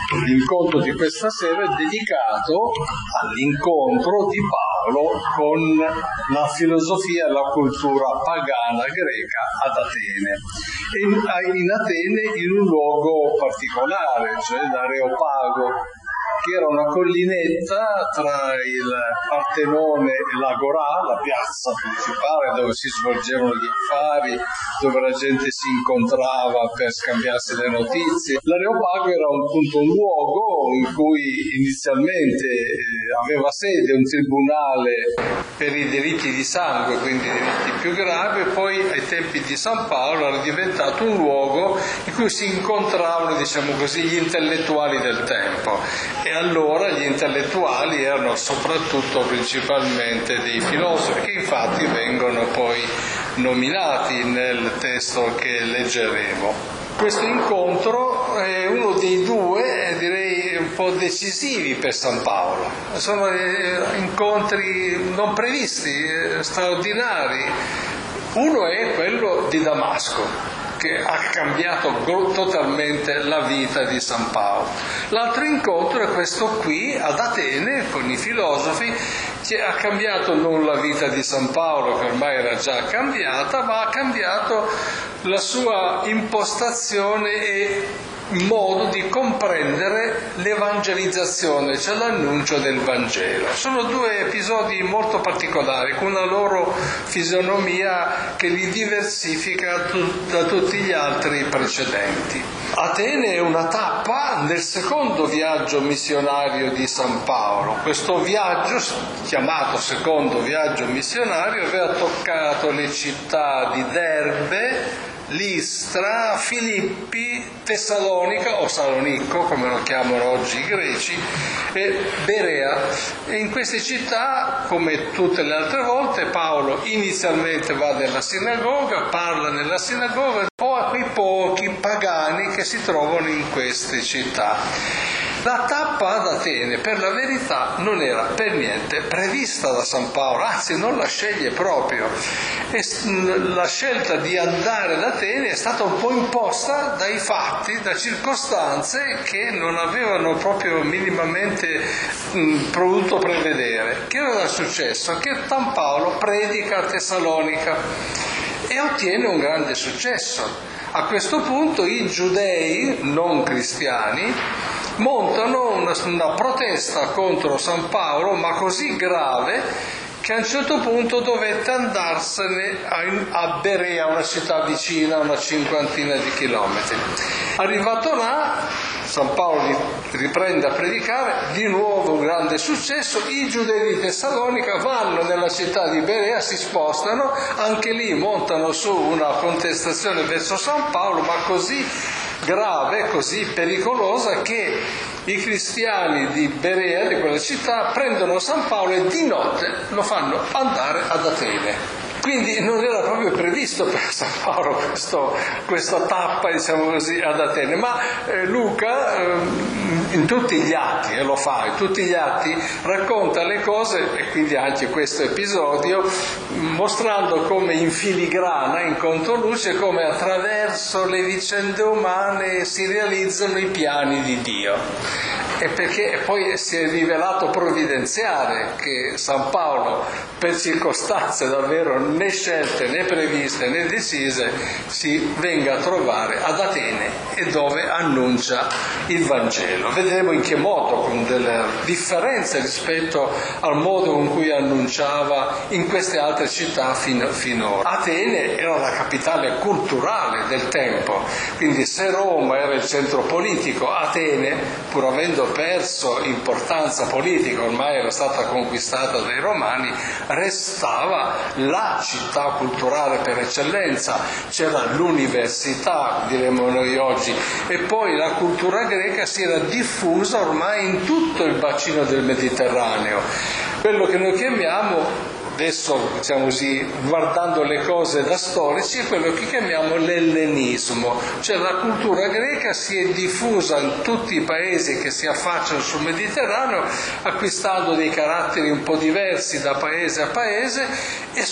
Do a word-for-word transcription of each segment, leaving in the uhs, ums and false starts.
L'incontro di questa sera è dedicato all'incontro di Paolo con la filosofia e la cultura pagana greca ad Atene. In, in Atene in un luogo particolare, cioè l'Areopago, che era una collinetta tra il Partenone e l'Agorà, la piazza principale dove si svolgevano gli affari, dove la gente si incontrava per scambiarsi le notizie. L'Areopago era un, appunto, un luogo in cui inizialmente eh, aveva sede un tribunale per i delitti di sangue, quindi i delitti più gravi, e poi ai tempi di San Paolo era diventato un luogo in cui si incontravano, diciamo così, gli intellettuali del tempo. E allora gli intellettuali erano soprattutto principalmente dei filosofi, che infatti vengono poi nominati nel testo che leggeremo. Questo incontro è uno dei due, direi, un po' decisivi per San Paolo. Sono incontri non previsti, straordinari. Uno è quello di Damasco, che ha cambiato totalmente la vita di San Paolo. L'altro incontro è questo qui ad Atene con i filosofi, che ha cambiato non la vita di San Paolo, che ormai era già cambiata, ma ha cambiato la sua impostazione e modo di comprendere l'evangelizzazione, cioè l'annuncio del Vangelo. Sono due episodi molto particolari, con una loro fisionomia che li diversifica da tutti gli altri precedenti. Atene è una tappa nel secondo viaggio missionario di San Paolo. Questo viaggio, chiamato secondo viaggio missionario, aveva toccato le città di Derbe, Listra, Filippi, Tessalonica o Salonicco, come lo chiamano oggi i greci, e Berea. E in queste città, come tutte le altre volte, Paolo inizialmente va nella sinagoga, parla nella sinagoga, o a quei pochi pagani che si trovano in queste città. La tappa ad Atene, per la verità, non era per niente prevista da San Paolo, anzi non la sceglie proprio. E la scelta di andare ad Atene è stata un po' imposta dai fatti, da circostanze che non avevano proprio minimamente mh, potuto prevedere. Che era successo? Che San Paolo predica a Tessalonica e ottiene un grande successo. A questo punto i giudei non cristiani montano una, una protesta contro San Paolo, ma così grave che a un certo punto dovette andarsene a, a Berea, una città vicina, una cinquantina di chilometri. Arrivato là, San Paolo riprende a predicare, di nuovo un grande successo, i giudei di Tessalonica vanno nella città di Berea, si spostano, anche lì montano su una contestazione verso San Paolo, ma così grave, così pericolosa, che i cristiani di Berea, di quella città, prendono San Paolo e di notte lo fanno andare ad Atene. Quindi non era proprio previsto per San Paolo questo, questa tappa, diciamo così, ad Atene, ma eh, Luca eh, in tutti gli atti, e eh, lo fa, in tutti gli atti racconta le cose, e quindi anche questo episodio, mostrando come in filigrana, in controluce, come attraverso le vicende umane si realizzano i piani di Dio. E perché poi si è rivelato provvidenziale che San Paolo, per circostanze davvero né scelte né previste né decise, si venga a trovare ad Atene e dove annuncia il Vangelo. Vedremo in che modo, con delle differenze rispetto al modo con cui annunciava in queste altre città fino, finora. Atene era la capitale culturale del tempo, quindi se Roma era il centro politico, Atene, pur avendo perso importanza politica, ormai era stata conquistata dai Romani, restava la città culturale per eccellenza. C'era l'università, diremmo noi oggi, e poi la cultura greca si era diffusa ormai in tutto il bacino del Mediterraneo. Quello che noi chiamiamo adesso, diciamo così, guardando le cose da storici, è quello che chiamiamo l'ellenismo, cioè la cultura greca si è diffusa in tutti i paesi che si affacciano sul Mediterraneo, acquistando dei caratteri un po' diversi da paese a paese e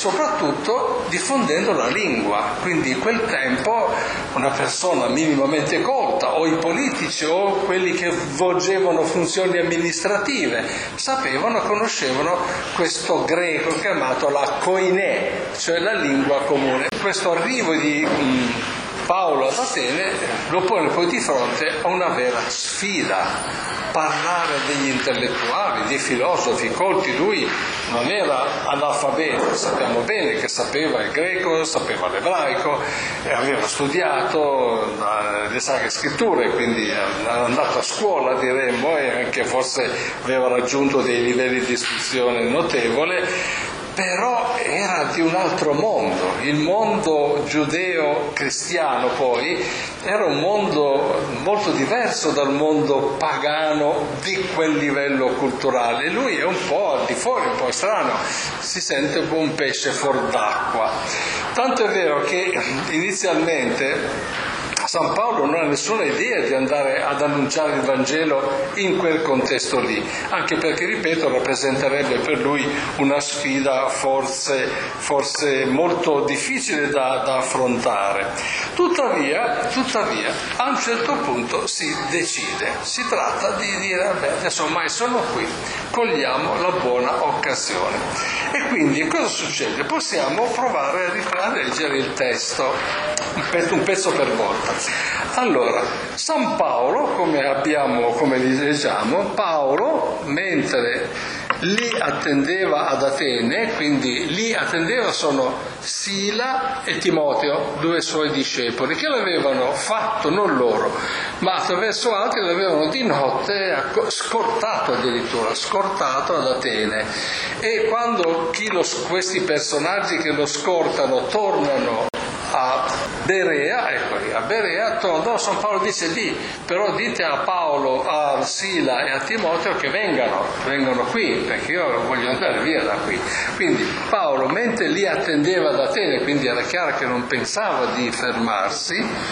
soprattutto diffondendo la lingua. Quindi in quel tempo una persona minimamente colta, volta, o i politici o quelli che svolgevano funzioni amministrative, sapevano, conoscevano questo greco chiamato la koiné, cioè la lingua comune. Questo arrivo di mh, Paolo ad Atene lo pone poi di fronte a una vera sfida. Parlare degli intellettuali, dei filosofi colti. Lui non era analfabeto, sappiamo bene che sapeva il greco, sapeva l'ebraico, aveva studiato le sacre scritture, quindi era andato a scuola, diremmo, e anche forse aveva raggiunto dei livelli di istruzione notevole. Però era di un altro mondo, il mondo giudeo-cristiano poi era un mondo molto diverso dal mondo pagano di quel livello culturale. Lui è un po' al di fuori, un po' strano, si sente un po' un pesce fuor d'acqua. Tanto è vero che inizialmente San Paolo non ha nessuna idea di andare ad annunciare il Vangelo in quel contesto lì, anche perché, ripeto, rappresenterebbe per lui una sfida forse, forse molto difficile da, da affrontare. Tuttavia, tuttavia, a un certo punto si decide, si tratta di dire, vabbè, adesso ormai sono qui, cogliamo la buona occasione. E quindi cosa succede? Possiamo provare a leggere il testo, un pezzo, un pezzo per volta. Allora, San Paolo, come abbiamo, come leggiamo, Paolo, mentre lì attendeva ad Atene, quindi lì attendeva sono Sila e Timoteo, due suoi discepoli, che l'avevano fatto, non loro, ma attraverso altri l'avevano di notte scortato addirittura, scortato ad Atene. E quando chi lo, questi personaggi che lo scortano tornano a Berea, ecco lì, a Berea, tornò, San Paolo dice lì, però dite a Paolo, a Sila e a Timoteo che vengano, vengano qui, perché io voglio andare via da qui. Quindi Paolo, mentre lì attendeva ad Atene, quindi era chiaro che non pensava di fermarsi,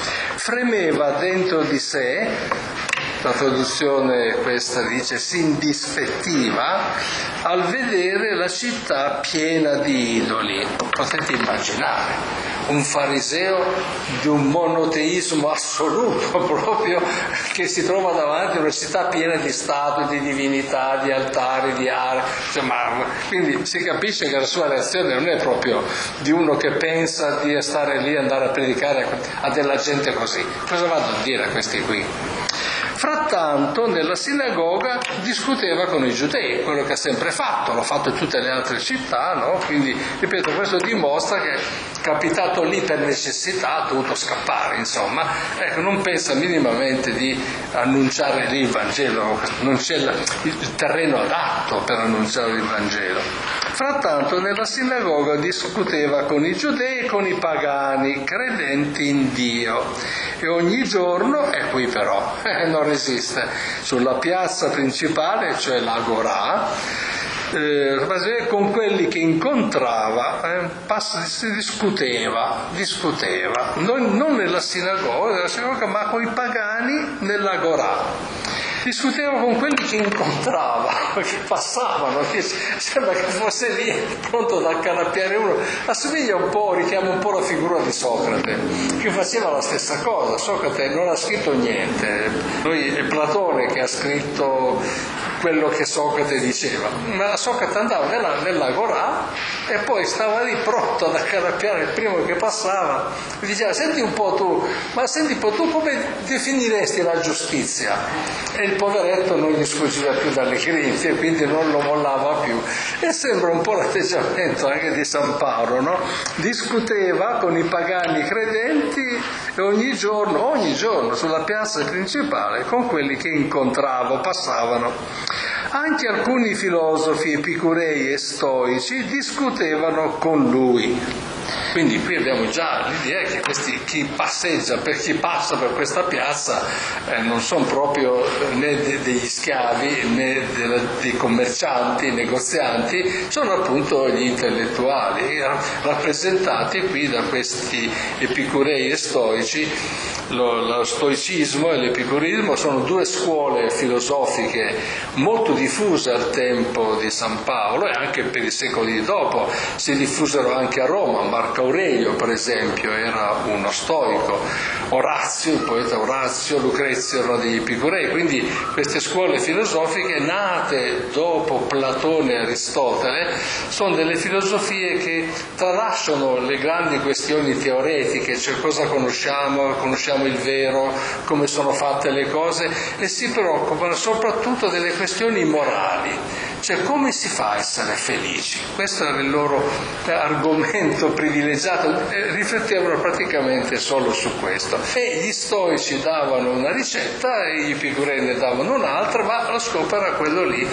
fremeva dentro di sé, la traduzione questa dice si indispettiva, al vedere la città piena di idoli. Potete immaginare un fariseo di un monoteismo assoluto, proprio, che si trova davanti a una città piena di statue, di divinità, di altari, di arti, insomma, quindi si capisce che la sua reazione non è proprio di uno che pensa di stare lì e andare a predicare a della gente così. Cosa vado a dire a questi qui? Frattanto nella sinagoga discuteva con i giudei, quello che ha sempre fatto, l'ha fatto in tutte le altre città, no? Quindi, ripeto, questo dimostra che capitato lì per necessità ha dovuto scappare, insomma, ecco, non pensa minimamente di annunciare lì il Vangelo, non c'è la, il terreno adatto per annunciare il Vangelo. Frattanto nella sinagoga discuteva con i giudei e con i pagani credenti in Dio, e ogni giorno, e qui però eh, non resiste, sulla piazza principale, cioè l'Agorà, eh, con quelli che incontrava eh, pass- si discuteva, discuteva, non, non nella sinagoga, nella sinagoga, ma con i pagani nell'Agorà. Discuteva con quelli che incontrava, che passavano, che sembra che fosse lì pronto ad accannappiare uno. Assomiglia un po', richiama un po' la figura di Socrate, che faceva la stessa cosa. Socrate non ha scritto niente, lui è Platone che ha scritto quello che Socrate diceva, ma Socrate andava nella, nell'Agorà e poi stava lì pronto ad accannappiare il primo che passava e diceva: senti un po' tu, ma senti un po' tu come definiresti la giustizia? E il poveretto non gli sfuggiva più dalle grinfie, quindi non lo mollava più. E sembra un po' l'atteggiamento anche di San Paolo, no? Discuteva con i pagani credenti e ogni giorno, ogni giorno sulla piazza principale con quelli che incontrava, passavano. Anche alcuni filosofi epicurei e stoici discutevano con lui. Quindi qui abbiamo già l'idea che questi, chi passeggia, per chi passa per questa piazza eh, non sono proprio né de, degli schiavi né de, dei commercianti, negozianti, sono appunto gli intellettuali, rappresentati qui da questi epicurei e stoici. Lo, lo stoicismo e l'epicurismo sono due scuole filosofiche molto diffuse al tempo di San Paolo e anche per i secoli dopo. Si diffusero anche a Roma. Marco Aurelio, per esempio, era uno stoico, Orazio, il poeta Orazio, Lucrezio erano degli epicurei, quindi queste scuole filosofiche nate dopo Platone e Aristotele sono delle filosofie che tralasciano le grandi questioni teoretiche, cioè cosa conosciamo, conosciamo il vero, come sono fatte le cose, e si preoccupano soprattutto delle questioni morali, cioè come si fa a essere felici. Questo era il loro argomento privilegiato, eh, riflettevano praticamente solo su questo. E gli stoici davano una ricetta e gli epicurei ne davano un'altra, ma lo scopo era quello lì,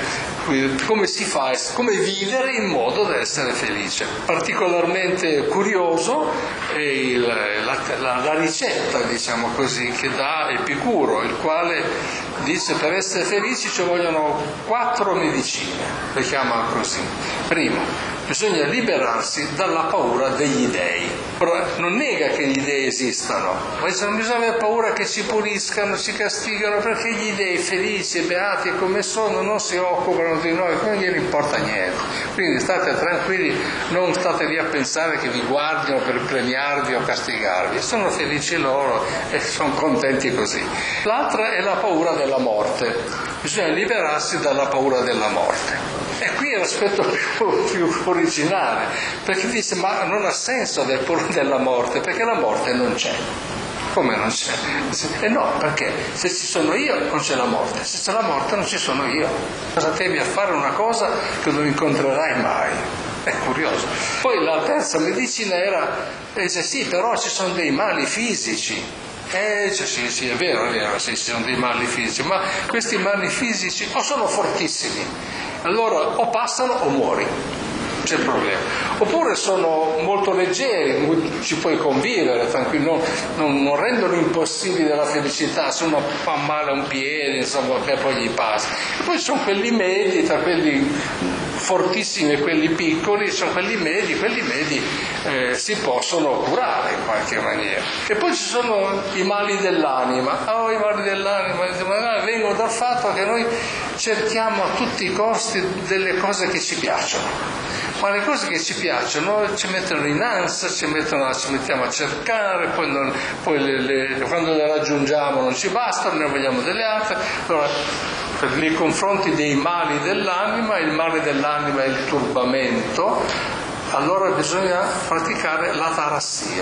eh, come si fa, come vivere in modo da essere felice. Particolarmente curioso è il, la, la, la ricetta, diciamo così, che dà Epicuro, il quale dice: per essere felici ci vogliono quattro medicine, le chiama così. Primo, bisogna liberarsi dalla paura degli dei. Però non nega che gli dei esistano, ma dice: non bisogna avere paura che ci puliscano, ci castigano, perché gli dei felici e beati come sono non si occupano di noi, non gliene importa niente. Quindi state tranquilli, non state lì a pensare che vi guardino per premiarvi o castigarvi, sono felici loro e sono contenti così. L'altra è la paura della morte, bisogna liberarsi dalla paura della morte. E qui è l'aspetto più, più originale, perché dice: ma non ha senso aver paura della morte, perché la morte non c'è. Come non c'è? E no, perché se ci sono io non c'è la morte, se c'è la morte non ci sono io. Cosa temi a fare una cosa che non incontrerai mai? È curioso. Poi la terza medicina era, dice: sì, però ci sono dei mali fisici. Eh, cioè, sì, sì, è vero, è vero, sì, ci sono dei mali fisici, ma questi mali fisici o sono fortissimi, allora o passano o muori, c'è il problema. Oppure sono molto leggeri, ci puoi convivere tranquillo, non, non rendono impossibile la felicità. Se uno fa male a un piede, insomma, poi gli passa. E poi ci sono quelli medi, tra quelli fortissimi e quelli piccoli, sono quelli medi, quelli medi eh, si possono curare in qualche maniera. E poi ci sono i mali dell'anima. Oh, i mali dell'anima vengono dal fatto che noi cerchiamo a tutti i costi delle cose che ci piacciono. Ma le cose che ci piacciono ci mettono in ansia, ci, mettono, ci mettiamo a cercare, poi, non, poi le, le, quando le raggiungiamo non ci bastano, ne vogliamo delle altre. Allora, per, nei confronti dei mali dell'anima, il male dell'anima è il turbamento, allora bisogna praticare l'atarassia,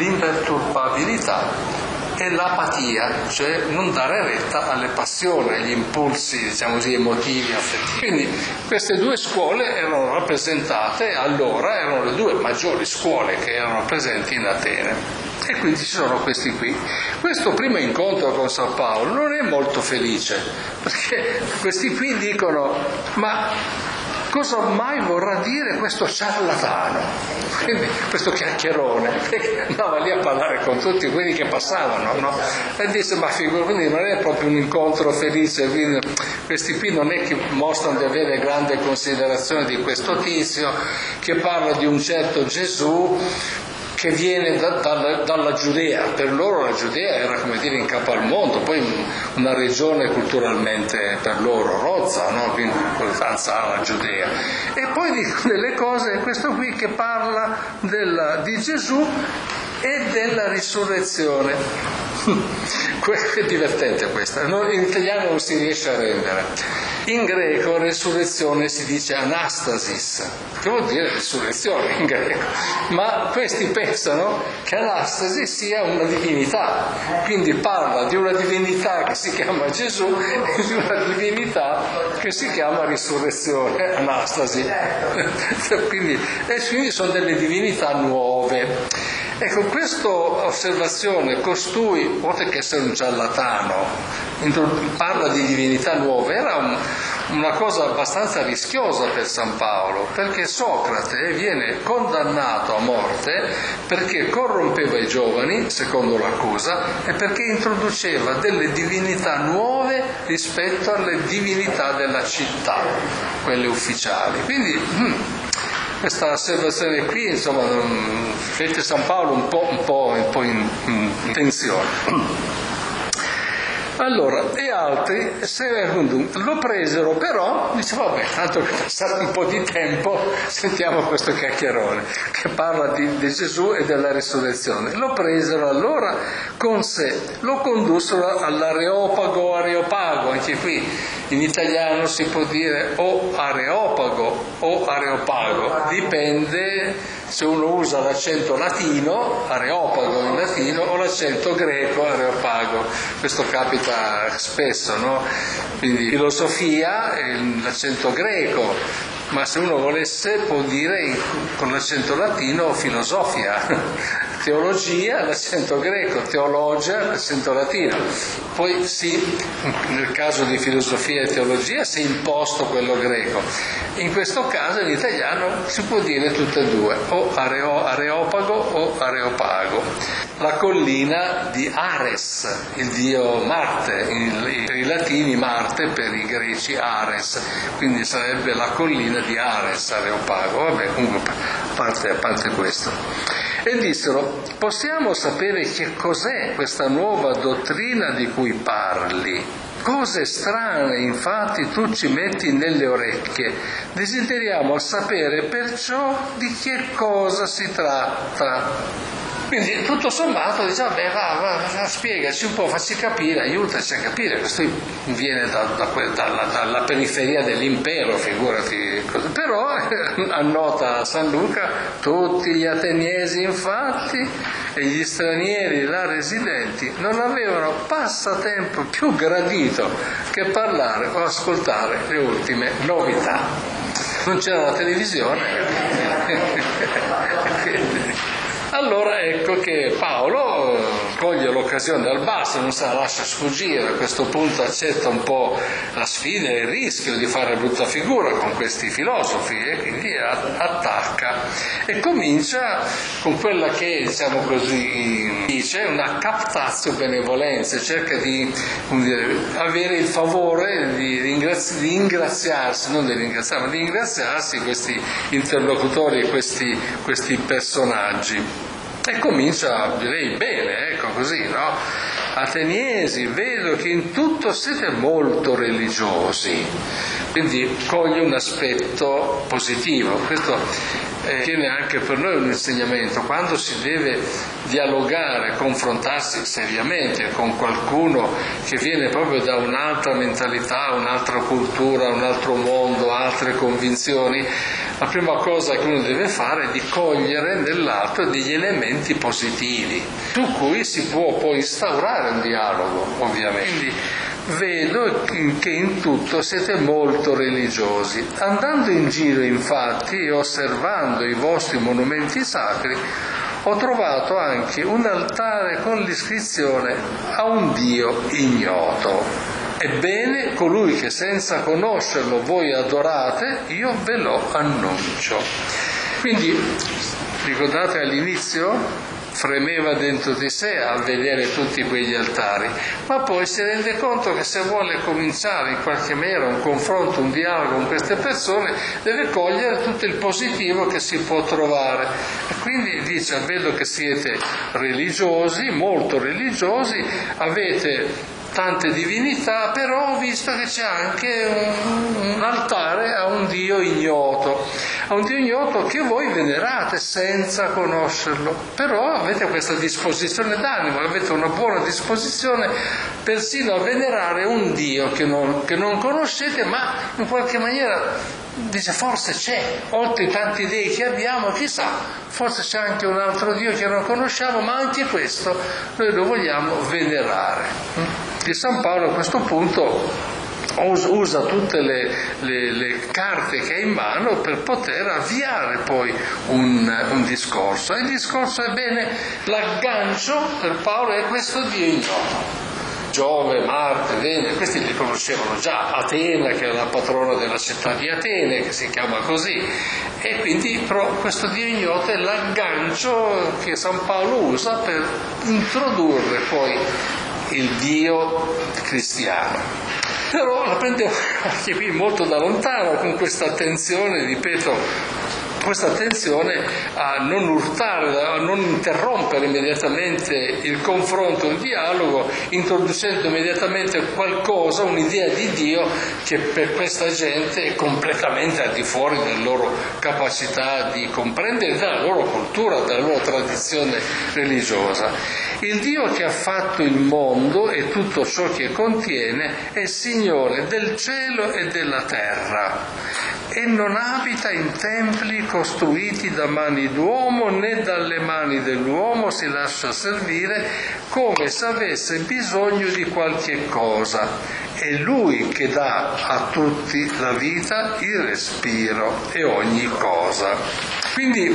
l'imperturbabilità e l'apatia, cioè non dare retta alle passioni, agli impulsi, diciamo così, emotivi, affettivi. Quindi queste due scuole erano rappresentate, allora erano le due maggiori scuole che erano presenti in Atene. E quindi ci sono questi qui. Questo primo incontro con San Paolo non è molto felice, perché questi qui dicono: ma cosa mai vorrà dire questo ciarlatano? Quindi questo chiacchierone, perché andava lì a parlare con tutti quelli che passavano, no? E dice: ma figura, quindi non è proprio un incontro felice, quindi questi qui non è che mostrano di avere grande considerazione di questo tizio, che parla di un certo Gesù che viene da, da, dalla Giudea. Per loro la Giudea era, come dire, in capo al mondo, poi una regione culturalmente per loro rozza, no? Quindi importanza alla Giudea. E poi dicono delle cose, questo qui che parla della, di Gesù e della risurrezione. È divertente questa, in italiano non si riesce a rendere. In greco risurrezione si dice anastasis, che vuol dire risurrezione in greco, ma questi pensano che anastasi sia una divinità, quindi parla di una divinità che si chiama Gesù e di una divinità che si chiama risurrezione, anastasi. Quindi, e quindi sono delle divinità nuove. Ecco, questa osservazione, costui, oltre che essere un ciarlatano, parla di divinità nuove, era un, una cosa abbastanza rischiosa per San Paolo, perché Socrate viene condannato a morte perché corrompeva i giovani, secondo l'accusa, e perché introduceva delle divinità nuove rispetto alle divinità della città, quelle ufficiali. Quindi, hmm, questa osservazione qui, insomma, mette San Paolo un po', un po', un po' in, in tensione. Allora, e altri lo presero, però, dice vabbè, tanto che è passato un po' di tempo, sentiamo questo chiacchierone, che parla di, di Gesù e della risurrezione. Lo presero allora con sé, lo condussero all'Areopago, Areopago, anche qui in italiano si può dire o Areopago o Areopago, dipende se uno usa l'accento latino, Areopago in latino, o l'accento greco, Areopago. Questo capita spesso, no? Quindi filosofia, l'accento greco, ma se uno volesse può dire con l'accento latino filosofia. Teologia, l'accento greco, teologia, l'accento latino. Poi sì, nel caso di filosofia e teologia si è imposto quello greco. In questo caso in italiano si può dire tutte e due, o areo, Areopago o Areopago. La collina di Ares, il dio Marte, in, per i latini Marte, per i greci Ares, quindi sarebbe la collina di Ares, Areopago. Vabbè, comunque a parte, a parte questo. E dissero, possiamo sapere che cos'è questa nuova dottrina di cui parli? Cose strane, infatti, tu ci metti nelle orecchie. Desideriamo sapere perciò di che cosa si tratta. Quindi tutto sommato dice, vabbè, va, va, spiegaci un po', facci capire, aiutaci a capire. Questo viene da, da, dalla, dalla periferia dell'impero, figurati. Però, annota San Luca, tutti gli ateniesi infatti e gli stranieri là residenti non avevano passatempo più gradito che parlare o ascoltare le ultime novità. Non c'era la televisione. Allora ecco che Paolo coglie l'occasione dal basso, non se la lascia sfuggire, a questo punto accetta un po' la sfida e il rischio di fare brutta figura con questi filosofi e quindi attacca e comincia con quella che, diciamo così, dice una captatio benevolenza, cerca di dire, avere il favore di, ringrazi, di ingraziarsi, non di ringraziare, ma di ingraziarsi questi interlocutori e questi, questi personaggi. E comincia, direi bene, ecco così, no? Ateniesi, vedo che in tutto siete molto religiosi, quindi coglie un aspetto positivo. Questo eh, tiene anche per noi un insegnamento. Quando si deve dialogare, confrontarsi seriamente con qualcuno che viene proprio da un'altra mentalità, un'altra cultura, un altro mondo, altre convinzioni, la prima cosa che uno deve fare è di cogliere nell'altro degli elementi positivi su cui si può poi instaurare un dialogo, ovviamente. Quindi vedo che in tutto siete molto religiosi. Andando in giro, infatti, e osservando i vostri monumenti sacri, ho trovato anche un altare con l'iscrizione a un Dio ignoto. Ebbene, colui che senza conoscerlo voi adorate, io ve lo annuncio. Quindi, ricordate all'inizio? Fremeva dentro di sé a vedere tutti quegli altari, ma poi si rende conto che se vuole cominciare in qualche maniera un confronto, un dialogo con queste persone, deve cogliere tutto il positivo che si può trovare. E quindi dice, vedo che siete religiosi, molto religiosi, avete tante divinità, però ho visto che c'è anche un, un altare a un Dio ignoto, a un Dio ignoto che voi venerate senza conoscerlo, però avete questa disposizione d'animo, avete una buona disposizione persino a venerare un Dio che non, che non conoscete, ma in qualche maniera dice forse c'è, oltre i tanti dei che abbiamo, chissà, forse c'è anche un altro Dio che non conosciamo, ma anche questo noi lo vogliamo venerare. E San Paolo a questo punto usa tutte le, le, le carte che ha in mano per poter avviare poi un, un discorso. E il discorso è bene, l'aggancio per Paolo è questo Dio ignoto. Giove, Marte, Venere, questi li conoscevano già, Atena che è la patrona della città di Atene, che si chiama così, e quindi però questo Dio ignoto è l'aggancio che San Paolo usa per introdurre poi il Dio cristiano. Però la prende anche qui molto da lontano, con questa attenzione, ripeto, questa attenzione a non urtare, a non interrompere immediatamente il confronto, il dialogo, introducendo immediatamente qualcosa, un'idea di Dio che per questa gente è completamente al di fuori della loro capacità di comprendere, della loro cultura, della loro tradizione religiosa. Il Dio che ha fatto il mondo e tutto ciò che contiene è Signore del cielo e della terra e non abita in templi costruiti da mani d'uomo, né dalle mani dell'uomo si lascia servire come se avesse bisogno di qualche cosa. È Lui che dà a tutti la vita, il respiro e ogni cosa. Quindi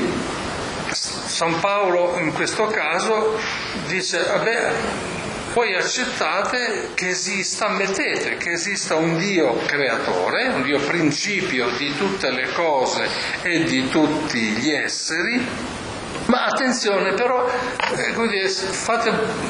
San Paolo in questo caso dice, vabbè, voi accettate che esista, ammettete che esista un Dio creatore, un Dio principio di tutte le cose e di tutti gli esseri, ma attenzione però, eh, fate,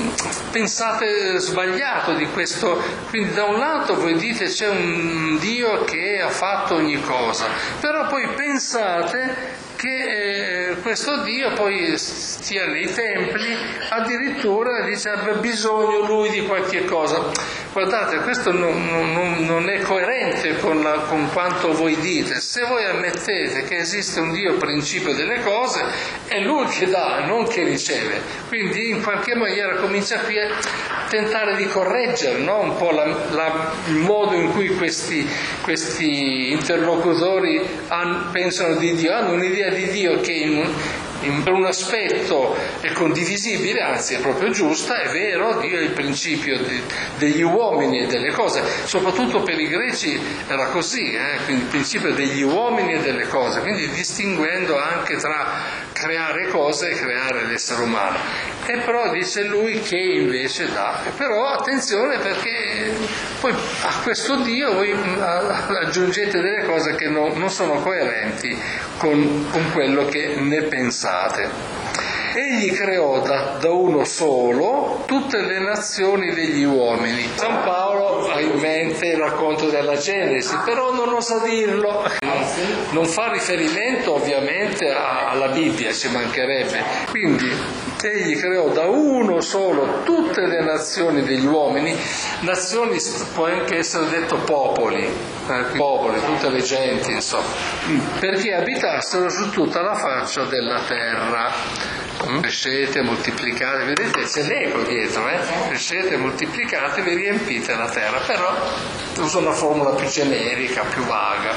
pensate sbagliato di questo, quindi da un lato voi dite c'è un Dio che ha fatto ogni cosa, però poi pensate che eh, questo Dio poi stia nei templi, addirittura dice abbia bisogno lui di qualche cosa. Guardate, questo non, non, non è coerente con, la, con quanto voi dite. Se voi ammettete che esiste un Dio principio delle cose, è Lui che dà, non che riceve. Quindi in qualche maniera comincia qui a tentare di correggere, no? Un po' la, la, il modo in cui questi, questi interlocutori hanno, pensano di Dio, hanno un'idea di Dio che in, in, per un aspetto è condivisibile, anzi è proprio giusta, è vero, Dio è il principio di, degli uomini e delle cose, soprattutto per i greci era così, eh? Quindi il principio degli uomini e delle cose, quindi distinguendo anche tra creare cose e creare l'essere umano. E però dice lui che invece dà. Però attenzione, perché poi a questo Dio voi aggiungete delle cose che non, non sono coerenti con, con quello che ne pensate. Egli creò da, da uno solo tutte le nazioni degli uomini. San Paolo ha in mente il racconto della Genesi, però non osa dirlo. Non fa riferimento ovviamente a, alla Bibbia, ci mancherebbe. Quindi egli creò da uno solo tutte le nazioni degli uomini. Nazioni può anche essere detto popoli, eh, popoli, tutte le genti, insomma, perché abitassero su tutta la faccia della terra. Crescete, moltiplicate, vedete c'è l'eco dietro, eh? Crescete, moltiplicate, vi riempite la terra, però uso una formula più generica, più vaga.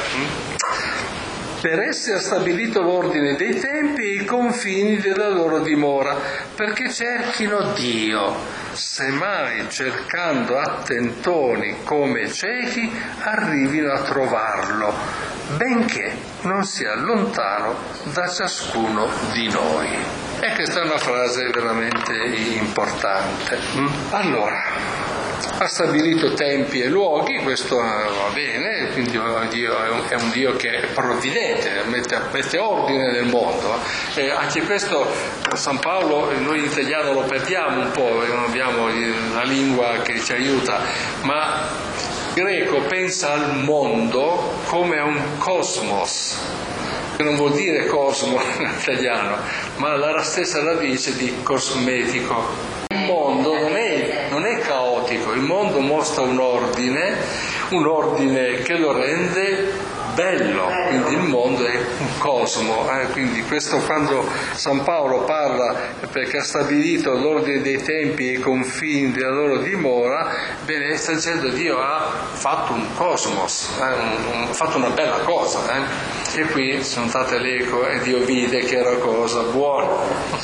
Per essi ha stabilito l'ordine dei tempi e i confini della loro dimora, perché cerchino Dio, semmai cercando a tentoni come ciechi arrivino a trovarlo, benché non sia lontano da ciascuno di noi. E questa è una frase veramente importante. Allora, ha stabilito tempi e luoghi, questo va bene, quindi Dio è un Dio che è provvidente, mette, mette ordine nel mondo. E anche questo San Paolo, noi in italiano lo perdiamo un po', non abbiamo la lingua che ci aiuta, ma il greco pensa al mondo come a un cosmos, che non vuol dire cosmo in italiano, ma la stessa radice di cosmetico. Il mondo non è, non è caotico, il mondo mostra un ordine, un ordine che lo rende bello, quindi il mondo è un cosmo, eh? Quindi questo quando San Paolo parla perché ha stabilito l'ordine dei tempi e i confini della loro dimora, bene, sta dicendo Dio ha fatto un cosmos, eh? un, un, ha fatto una bella cosa, eh? E qui sono state l'eco e Dio vide che era cosa buona.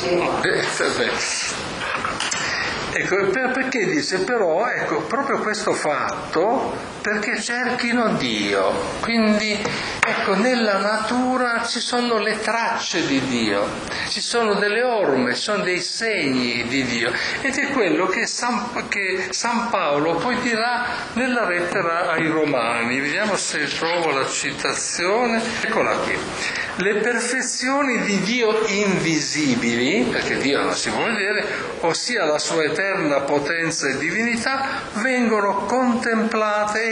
Ecco, perché dice però, ecco, proprio questo fatto, perché cerchino Dio. Quindi, ecco, nella natura ci sono le tracce di Dio, ci sono delle orme, ci sono dei segni di Dio. Ed è quello che San, che San Paolo poi dirà nella lettera ai Romani. Vediamo se trovo la citazione. Eccola qui. Le perfezioni di Dio invisibili, perché Dio non si può vedere, ossia la sua eterna potenza e divinità, vengono contemplate e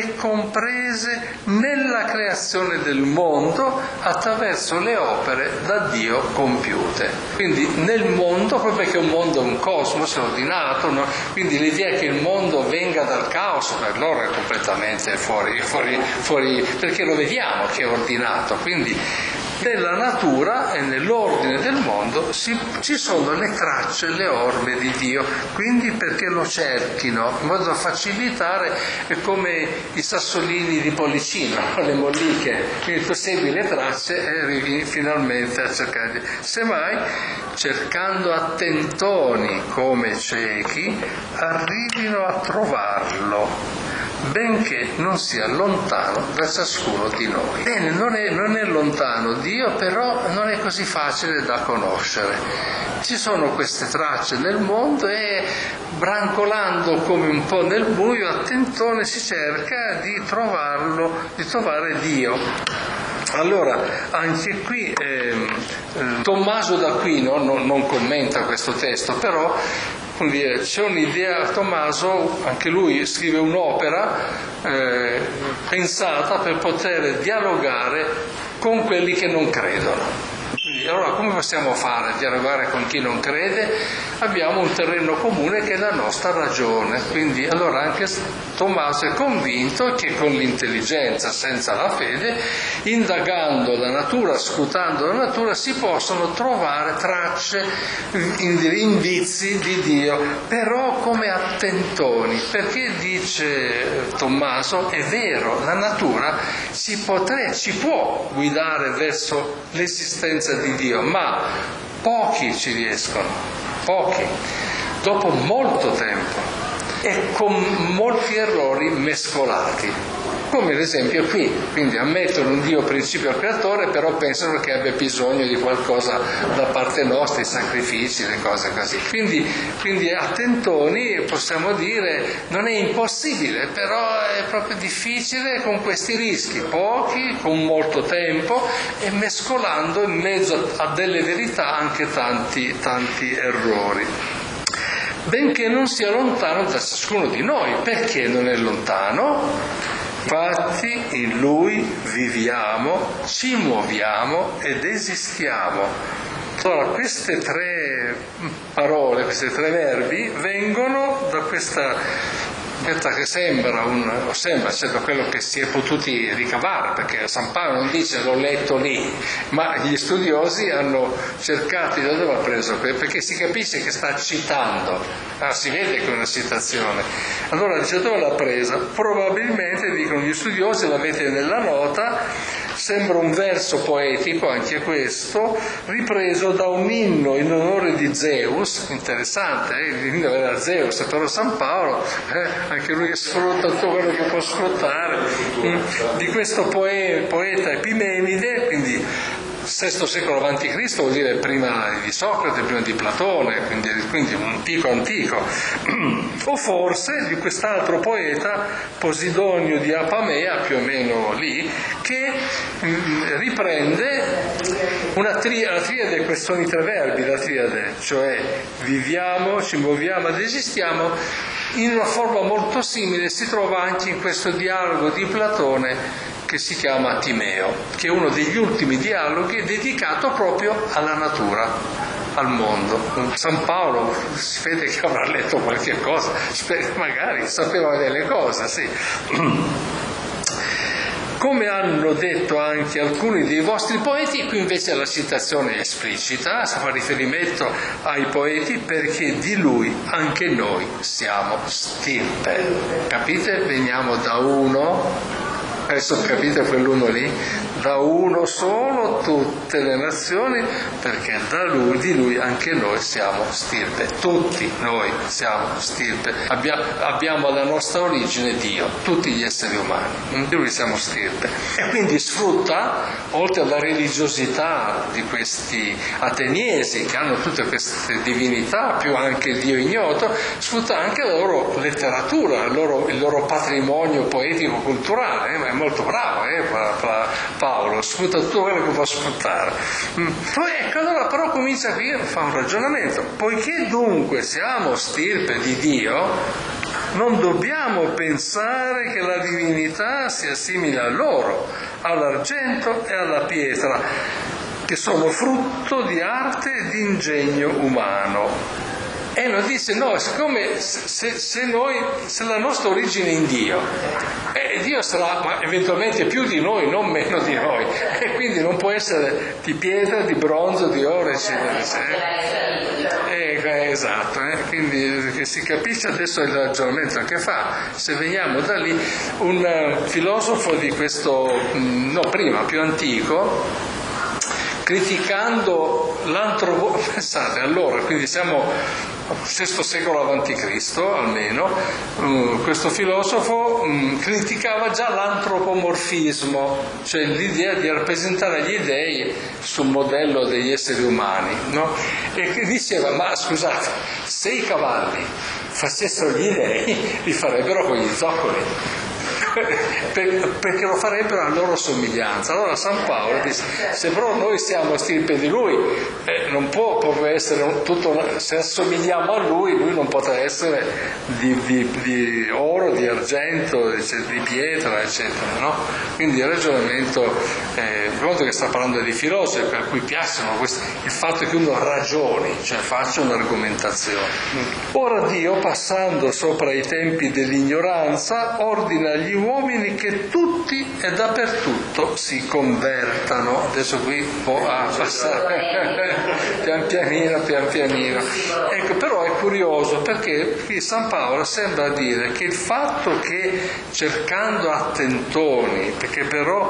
e comprese nella creazione del mondo attraverso le opere da Dio compiute. Quindi nel mondo, proprio perché un mondo è un cosmos, è ordinato, no? Quindi l'idea che il mondo venga dal caos per loro è completamente fuori, fuori, fuori, perché lo vediamo che è ordinato. Quindi nella natura e nell'ordine del mondo si, ci sono le tracce, le orme di Dio, quindi perché lo cerchino, in modo da facilitare, è come i sassolini di Pollicino, le molliche, quindi tu segui le tracce e arrivi finalmente a cercare. Semmai, cercando a tentoni come ciechi, arrivino a trovarlo, benché non sia lontano da ciascuno di noi. Bene, non è, non è lontano Dio, però non è così facile da conoscere. Ci sono queste tracce nel mondo e brancolando come un po' nel buio, a tentone si cerca di trovarlo, di trovare Dio. Allora, anche qui eh, Tommaso d'Aquino non, non commenta questo testo, però dire, c'è un'idea, Tommaso, anche lui scrive un'opera eh, pensata per poter dialogare con quelli che non credono. Quindi, allora come possiamo fare? Dialogare con chi non crede? Abbiamo un terreno comune che è la nostra ragione. Quindi allora anche Tommaso è convinto che con l'intelligenza, senza la fede, indagando la natura, scrutando la natura, si possono trovare tracce, indizi di Dio, però come a tentoni. Perché dice Tommaso, è vero, la natura ci, potre, ci può guidare verso l'esistenza di Dio, ma pochi ci riescono, pochi, dopo molto tempo e con molti errori mescolati. Come ad esempio qui, quindi ammettono un Dio principio creatore, però pensano che abbia bisogno di qualcosa da parte nostra, i sacrifici, le cose così. Quindi, quindi a tentoni possiamo dire non è impossibile, però è proprio difficile con questi rischi, pochi, con molto tempo e mescolando in mezzo a delle verità anche tanti, tanti errori. Benché non sia lontano da ciascuno di noi. Perché non è lontano? Infatti in Lui viviamo, ci muoviamo ed esistiamo. Allora queste tre parole, questi tre verbi vengono da questa che sembra, un, o sembra cioè da quello che si è potuti ricavare, perché San Paolo non dice l'ho letto lì, ma gli studiosi hanno cercato da dove ha preso, perché si capisce che sta citando, ah, si vede che è una citazione. Allora dice dove l'ha presa? Probabilmente, dicono gli studiosi, l'avete nella nota, sembra un verso poetico anche questo, ripreso da un inno in onore di Zeus, interessante, eh? L'inno era Zeus, però San Paolo, eh, anche lui sfrutta tutto quello che può sfruttare, mm, di questo poe, poeta Epimenide, quindi sesto secolo avanti Cristo, vuol dire prima di Socrate, prima di Platone, quindi, quindi un antico antico, o forse di quest'altro poeta Posidonio di Apamea, più o meno lì, che mh, riprende una tri- la triade, questi sono i tre verbi, la triade, cioè viviamo, ci muoviamo ed esistiamo, in una forma molto simile si trova anche in questo dialogo di Platone che si chiama Timeo, che è uno degli ultimi dialoghi dedicato proprio alla natura, al mondo. San Paolo si vede che avrà letto qualche cosa, magari sapeva delle cose, sì. Come hanno detto anche alcuni dei vostri poeti, qui invece la citazione è esplicita, si fa riferimento ai poeti perché di lui anche noi siamo stirpe. Capite? Veniamo da uno. Adesso capite quell'uno lì? Da uno solo tutte le nazioni, perché da lui, di lui anche noi siamo stirpe. Tutti noi siamo stirpe. Abbia, abbiamo la nostra origine Dio, tutti gli esseri umani. Di lui siamo stirpe. E quindi sfrutta, oltre alla religiosità di questi ateniesi, che hanno tutte queste divinità, più anche il Dio ignoto, sfrutta anche la loro letteratura, il loro, il loro patrimonio poetico-culturale. È molto bravo, eh, Paolo. Paolo, sfrutta tutto quello che può sfruttare. Poi ecco, allora però comincia qui a fare un ragionamento. Poiché dunque siamo stirpe di Dio, non dobbiamo pensare che la divinità sia simile a loro, all'argento e alla pietra, che sono frutto di arte e di ingegno umano. E lo dice, no, siccome se, se noi, se la nostra origine è in Dio, eh, Dio sarà ma eventualmente più di noi, non meno di noi, e quindi non può essere di pietra, di bronzo, di oro, eccetera, eccetera. Eh, esatto, eh? Quindi che si capisce adesso il ragionamento che fa. Se veniamo da lì, un uh, filosofo di questo, mh, no, prima, più antico, criticando l'antropo, pensate allora, quindi siamo sesto secolo avanti Cristo almeno, um, questo filosofo um, criticava già l'antropomorfismo, cioè l'idea di rappresentare gli dei sul modello degli esseri umani, no? E che diceva, ma scusate, se i cavalli facessero gli dei li farebbero con gli zoccoli, perché lo farebbero a loro somiglianza. Allora San Paolo dice, se però noi siamo stirpe di lui, eh, non può proprio essere tutto, se assomigliamo a lui, lui non potrà essere di, di, di oro, di argento, di pietra, eccetera, no? Quindi il ragionamento, eh, conto che sta parlando di filosofi a cui piacciono questi, il fatto che uno ragioni, cioè faccia un'argomentazione. Ora Dio, passando sopra i tempi dell'ignoranza, ordina agli uomini che tutti e dappertutto si convertano. Adesso qui può ah, passare pian pianino, pian pianino. Ecco, però è curioso perché qui San Paolo sembra dire che il fatto che cercando a tentoni, perché però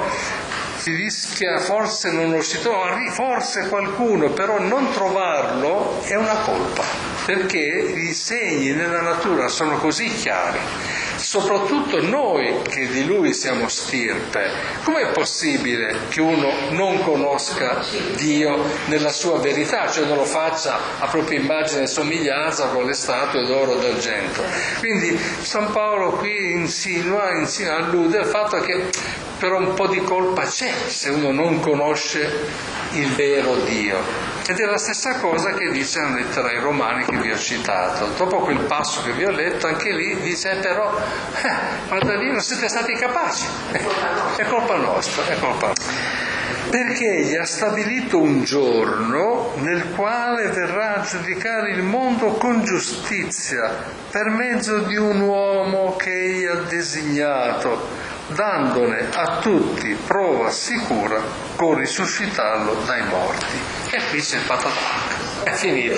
si rischia, forse non lo si trova, forse qualcuno, però non trovarlo è una colpa, perché i segni nella natura sono così chiari. Soprattutto noi che di lui siamo stirpe, com'è possibile che uno non conosca Dio nella sua verità, cioè non lo faccia a propria immagine e somiglianza con le statue d'oro e d'argento? Quindi San Paolo qui insinua, insinua, allude al fatto che però un po' di colpa c'è se uno non conosce il vero Dio. Ed è la stessa cosa che dice nella lettera ai Romani che vi ho citato. Dopo quel passo che vi ho letto, anche lì dice, eh, però, eh, guarda lì, non siete stati capaci. Eh, è colpa nostra, è colpa nostra. Perché egli ha stabilito un giorno nel quale verrà a giudicare il mondo con giustizia, per mezzo di un uomo che egli ha designato, dandone a tutti prova sicura con risuscitarlo dai morti. E qui c'è il patatacco, è finita,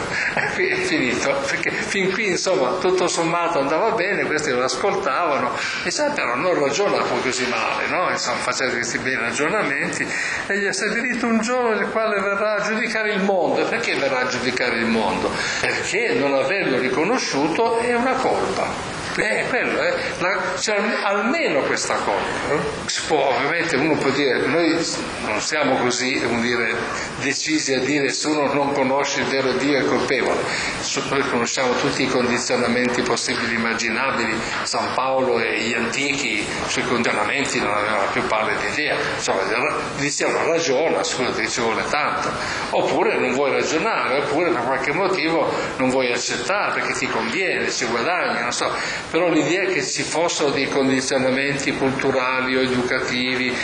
è, è finito, perché fin qui insomma tutto sommato andava bene, questi lo ascoltavano e sai, però non ragiona poi così male, no? Insomma, facendo questi bei ragionamenti, e gli ha stabilito un giorno nel quale verrà a giudicare il mondo. E perché verrà a giudicare il mondo? Perché non averlo riconosciuto è una colpa. Eh, quello, eh. La, cioè, almeno questa cosa. Eh? Si può, ovviamente uno può dire, noi non siamo così, come dire, decisi a dire se uno non conosce il vero Dio è colpevole. Noi conosciamo tutti i condizionamenti possibili e immaginabili. San Paolo e gli antichi sui condizionamenti non avevano più pallida idea. Insomma, dicevano ragiona, scusate, ci vuole tanto. Oppure non vuoi ragionare, oppure per qualche motivo non vuoi accettare perché ti conviene, ci guadagni, non so. Però l'idea che ci fossero dei condizionamenti culturali o educativi,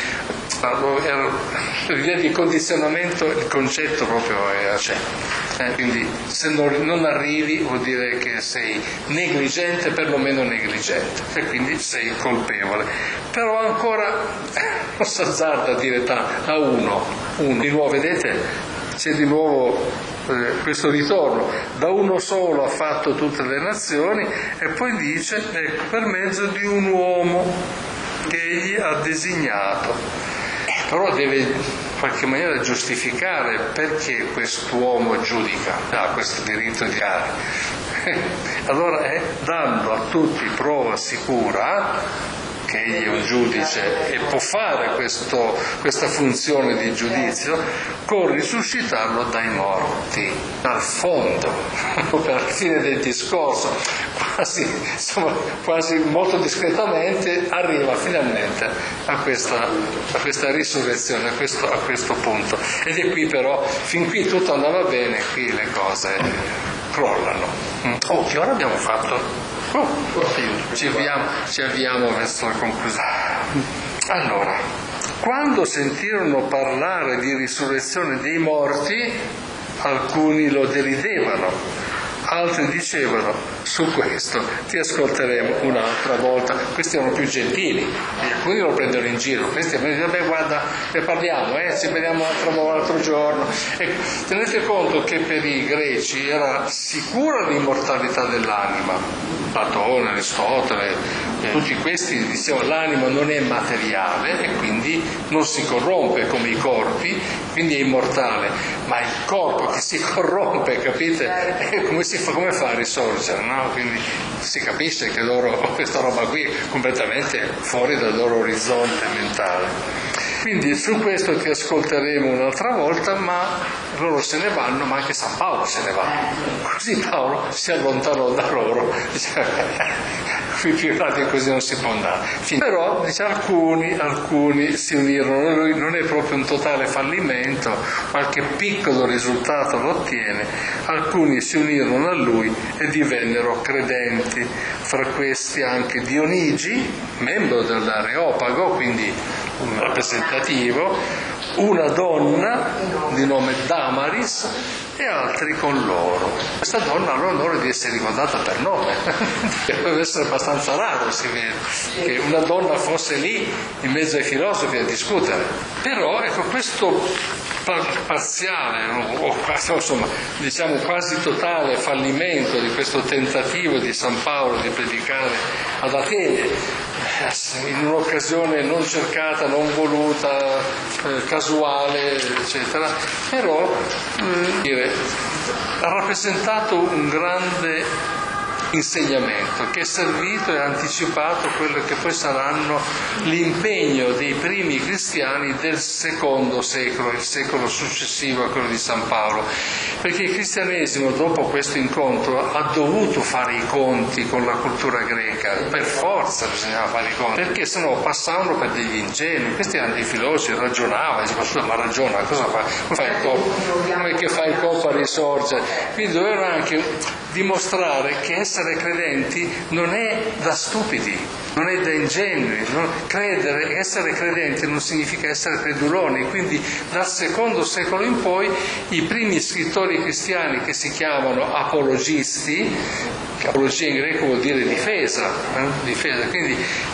l'idea di condizionamento, il concetto proprio c'è. Eh, quindi se non, non arrivi vuol dire che sei negligente, perlomeno negligente, e quindi sei colpevole. Però ancora non si azzarda a dire tanto, a uno, uno. Di nuovo, vedete? C'è di nuovo eh, questo ritorno, da uno solo ha fatto tutte le nazioni, e poi dice, ecco, per mezzo di un uomo che egli ha designato. Eh, però deve in qualche maniera giustificare perché quest'uomo giudica, ha questo diritto di fare. Allora è dando a tutti prova sicura che egli è un giudice e può fare questo, questa funzione di giudizio, con risuscitarlo dai morti, dal fondo, per la fine del discorso. quasi, insomma, quasi molto discretamente arriva finalmente a questa, a questa risurrezione, a questo, a questo punto. Ed è qui però, fin qui tutto andava bene, qui le cose crollano. Oh, che ora abbiamo fatto? Oh, ci avviamo, ci avviamo verso la conclusione. Allora, quando sentirono parlare di risurrezione dei morti, alcuni lo deridevano, altri dicevano: su questo ti ascolteremo un'altra volta. Questi erano più gentili, e alcuni lo prendono in giro, questi dicono: beh, guarda, ne parliamo, eh, ci vediamo un altro giorno. E tenete conto che per i greci era sicura l'immortalità dell'anima. Platone, Aristotele, eh, tutti questi dicevano: l'anima non è materiale e quindi non si corrompe come i corpi, quindi è immortale, ma il corpo che si corrompe, capite? E come si fa, come fa a risorgere, no? Quindi si capisce che loro, questa roba qui è completamente fuori dal loro orizzonte mentale. Quindi su questo ti ascolteremo un'altra volta, ma loro se ne vanno, ma anche San Paolo se ne va. Così Paolo si allontanò da loro, dice, qui più avanti così non si può andare. Però dice, alcuni, alcuni si unirono, lui non è proprio un totale fallimento, qualche piccolo risultato lo ottiene, alcuni si unirono a lui e divennero credenti, fra questi anche Dionigi, membro dell'Areopago, quindi un rappresentativo, una donna di nome Damaris e altri con loro. Questa donna ha l'onore di essere ricordata per nome, deve essere abbastanza raro, si vede, che una donna fosse lì in mezzo ai filosofi a discutere. Però ecco, questo parziale o quasi, insomma, diciamo quasi totale fallimento di questo tentativo di San Paolo di predicare ad Atene in un'occasione non cercata, non voluta, eh, casuale, eccetera, però eh, dire, ha rappresentato un grande insegnamento che è servito e anticipato quello che poi saranno l'impegno dei primi cristiani del secondo secolo, il secolo successivo a quello di San Paolo, perché il cristianesimo dopo questo incontro ha dovuto fare i conti con la cultura greca, per forza bisognava fare i conti, perché sennò passavano per degli ingenui. Questi erano dei filosofi, ragionavano, dicevano: ma ragiona, cosa fa? Come fai il corpo? Come che fa il corpo a risorgere? Quindi dovevano anche dimostrare che essere credenti non è da stupidi, non è da ingenui. Non, credere, essere credenti non significa essere creduloni. Quindi dal secondo secolo in poi i primi scrittori cristiani, che si chiamano apologisti, che apologia in greco vuol dire difesa, eh? difesa, quindi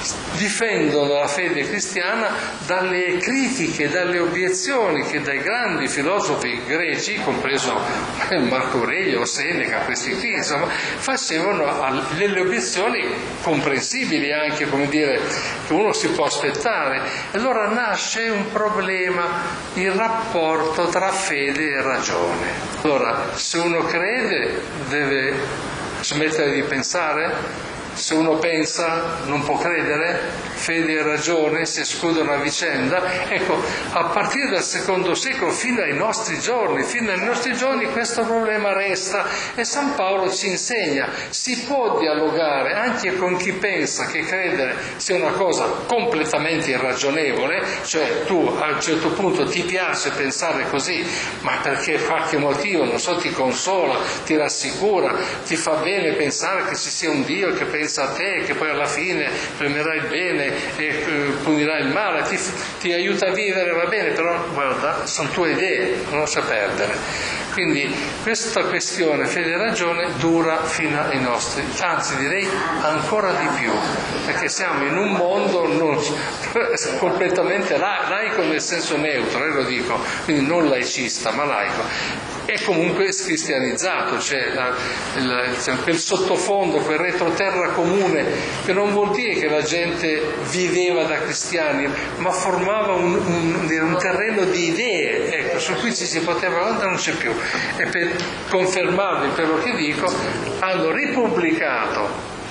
difendono la fede cristiana dalle critiche, dalle obiezioni che dai grandi filosofi greci, compreso Marco Aurelio, Seneca, questi qui, insomma, facevano delle obiezioni comprensibili anche, come dire, che uno si può aspettare. Allora nasce un problema, il rapporto tra fede e ragione. Allora, se uno crede deve smettere di pensare? Se uno pensa non può credere? Fede e ragione si escludono a vicenda? Ecco, a partire dal secondo secolo fino ai nostri giorni, fino ai nostri giorni questo problema resta, e San Paolo ci insegna: si può dialogare anche con chi pensa che credere sia una cosa completamente irragionevole, cioè tu a un certo punto ti piace pensare così, ma perché qualche motivo, non so, ti consola, ti rassicura, ti fa bene pensare che ci sia un Dio che pensa a te, che poi alla fine premierà il bene e eh, punirà il male, ti, ti aiuta a vivere, va bene, però guarda, sono tue idee, non lascia perdere. Quindi questa questione fede e ragione dura fino ai nostri, anzi direi ancora di più, perché siamo in un mondo non, completamente la, laico nel senso neutro, eh, lo dico, quindi non laicista ma laico. È comunque scristianizzato, cioè la, la, quel sottofondo, quel retroterra comune, che non vuol dire che la gente viveva da cristiani, ma formava un, un, un terreno di idee, ecco, su cui ci si poteva andare, non c'è più. E per confermarvi quello che dico, hanno ripubblicato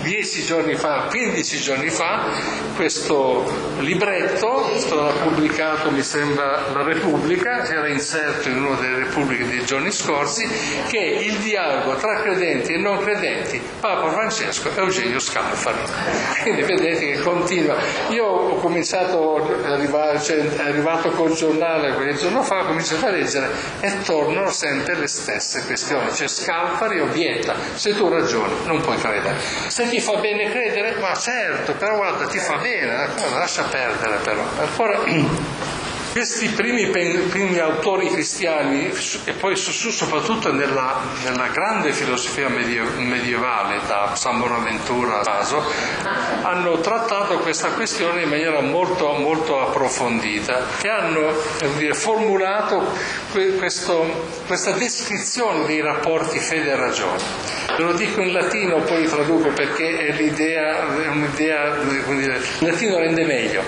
dieci giorni fa, quindici giorni fa, questo libretto, è stato pubblicato, mi sembra, La Repubblica, era inserto in una delle Repubbliche dei giorni scorsi, che è il dialogo tra credenti e non credenti, Papa Francesco e Eugenio Scalfari. Quindi vedete che continua. Io ho cominciato, arrivare, cioè, è arrivato col giornale qualche giorno fa, ho cominciato a leggere e tornano sempre le stesse questioni. Cioè Scalfari obietta, se tu ragioni non puoi credere. Se ti fa bene credere, ma certo, però guarda, ti fa bene, lascia perdere però. Ancora questi primi, primi autori cristiani, e poi soprattutto nella, nella grande filosofia medievale, da San Bonaventura a Tasso, hanno trattato questa questione in maniera molto, molto approfondita e hanno dire, formulato questo, questa descrizione dei rapporti fede e ragione. Ve lo dico in latino, poi traduco perché è l'idea, è un'idea, come dire, il latino rende meglio.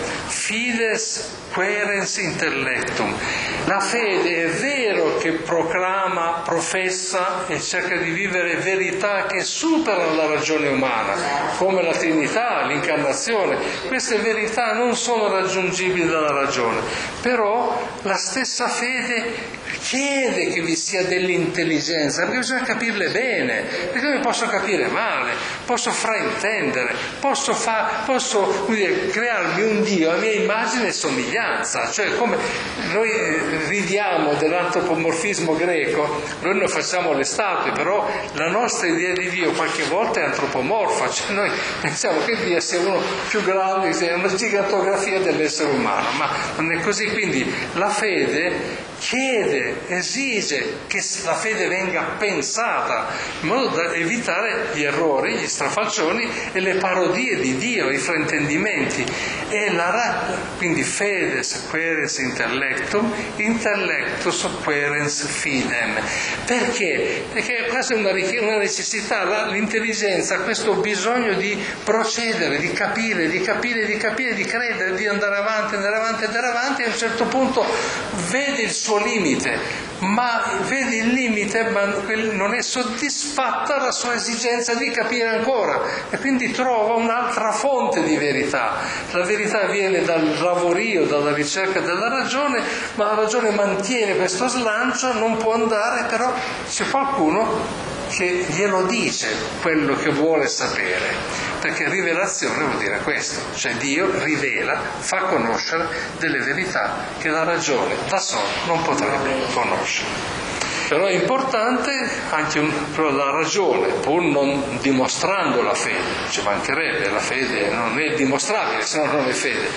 Fides querens intellectum. La fede è vero che proclama, professa e cerca di vivere verità che superano la ragione umana, come la Trinità, l'incarnazione. Queste verità non sono raggiungibili dalla ragione, però la stessa fede chiede che vi sia dell'intelligenza, perché bisogna capirle bene, perché io posso capire male, posso fraintendere, posso, fa, posso come dire, crearmi un Dio a mia immagine e somiglianza, cioè come noi ridiamo dell'antropomorfismo greco, noi non facciamo le statue, però la nostra idea di Dio qualche volta è antropomorfa, cioè noi pensiamo che Dio sia uno più grande, sia una gigantografia dell'essere umano, ma non è così, quindi la fede chiede, esige che la fede venga pensata in modo da evitare gli errori, gli strafalcioni e le parodie di Dio, i fraintendimenti. E la, quindi fides querens intellectum, intellectus querens fidem. Perché? Perché questa è una, una necessità, l'intelligenza ha questo bisogno di procedere, di capire, di capire, di capire, di credere, di andare avanti, andare avanti, andare avanti, e a un certo punto vede il suo limite, ma vede il limite, ma non è soddisfatta la sua esigenza di capire ancora, e quindi trova un'altra fonte di verità. La verità viene dal lavorio, dalla ricerca della ragione, ma la ragione mantiene questo slancio, non può andare, però c'è qualcuno che glielo dice quello che vuole sapere, perché rivelazione vuol dire questo, cioè Dio rivela, fa conoscere delle verità che la ragione da sola non potrebbe conoscere. Però è importante anche un, però la ragione, pur non dimostrando la fede, ci mancherebbe, la fede non è dimostrabile, se no non è fede,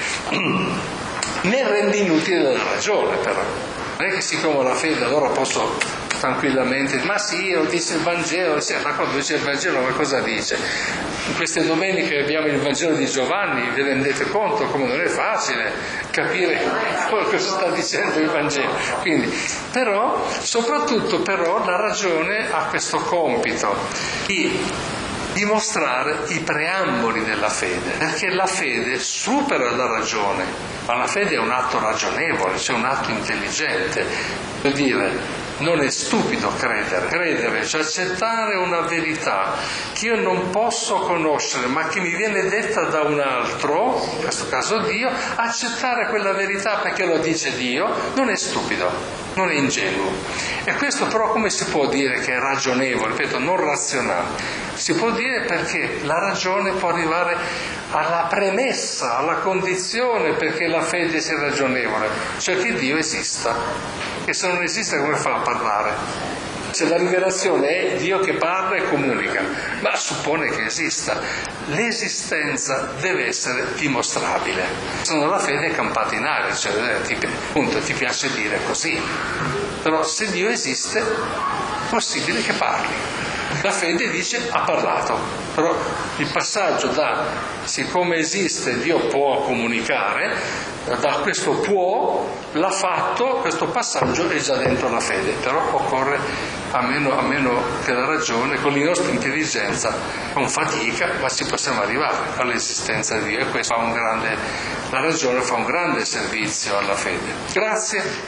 ne rende inutile la ragione però. Non è che siccome la fede allora posso tranquillamente, ma sì, lo dice il Vangelo, sì, ma quando dice il Vangelo, ma cosa dice? In queste domeniche abbiamo il Vangelo di Giovanni, vi rendete conto come non è facile capire quello che sta dicendo il Vangelo. Quindi, però, soprattutto però, la ragione ha questo compito di dimostrare i preamboli della fede, perché la fede supera la ragione, ma la fede è un atto ragionevole, cioè un atto intelligente, vuol dire non è stupido credere, credere, cioè accettare una verità che io non posso conoscere ma che mi viene detta da un altro, in questo caso Dio, accettare quella verità perché lo dice Dio, non è stupido, non è ingenuo. E questo però come si può dire che è ragionevole, ripeto, non razionale? Si può dire perché la ragione può arrivare alla premessa, alla condizione perché la fede sia ragionevole, cioè che Dio esista. Che se non esiste come fa a parlare? Se la rivelazione è Dio che parla e comunica, ma suppone che esista, l'esistenza deve essere dimostrabile. Se no la fede è campata in aria, cioè ti, appunto, ti piace dire così. Però se Dio esiste, è possibile che parli. La fede dice ha parlato, però il passaggio da siccome esiste Dio può comunicare, da questo può, l'ha fatto, questo passaggio è già dentro la fede, però occorre a meno, a meno che la ragione, con la nostra intelligenza, con fatica, ma ci possiamo arrivare all'esistenza di Dio, e questo fa un grande, la ragione fa un grande servizio alla fede. Grazie.